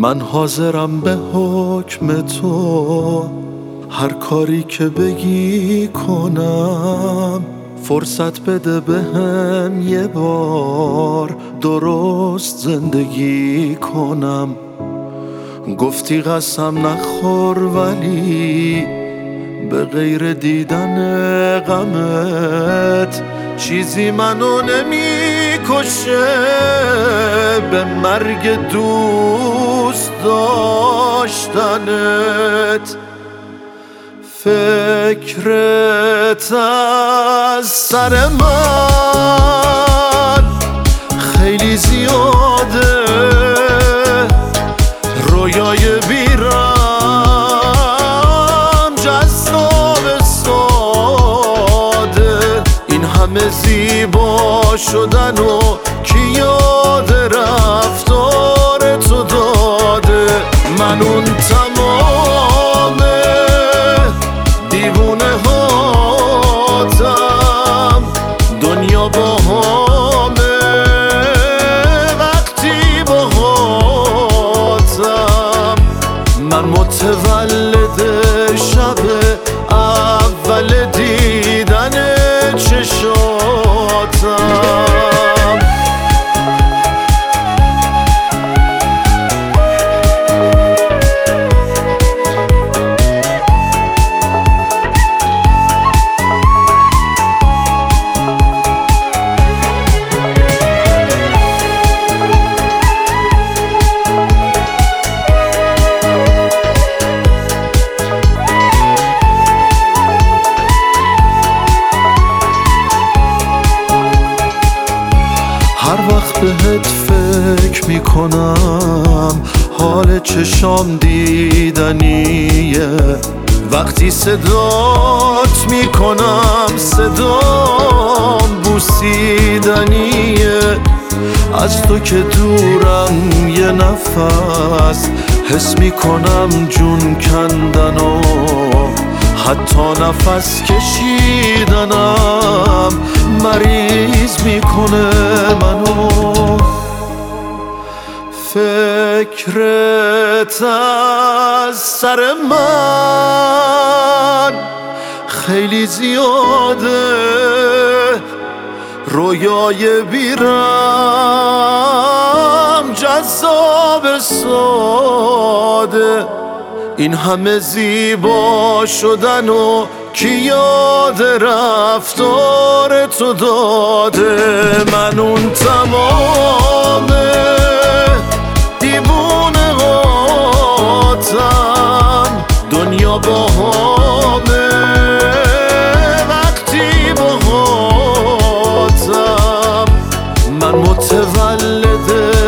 من حاضرم به حکم تو هر کاری که بگی کنم. فرصت بده بهم یه بار درست زندگی کنم. گفتی قسم نخور ولی به غیر دیدن غمت چیزی منو نمیکشه به مرگ دوست داشتنت. فکرت از سر من خیلی زیاده، رویای بیرم جذاب ساده. این همه زیبا شدن و کی یاد رفتار تو داده. من اون تمام دیوونه هاتم، دنیا با همه وقتی با هاتم. من متولد شب اول دیدن چشاتم. هر وقت بهت فکر میکنم حال چشام دیدنیه. وقتی صدات میکنم صدام بوسیدنیه. از تو که دورم یه نفس حس میکنم جون کندن و حتی نفس کشیدنم مریض میکنه منو. فکرت از سر من خیلی زیاده، رویای بیرم جذاب ساده. این همه زیبا شدن و کی یاد رفتار تو داده. من اون تمام دیوونه هاتم، دنیا با همه وقتی با هاتم. من متولد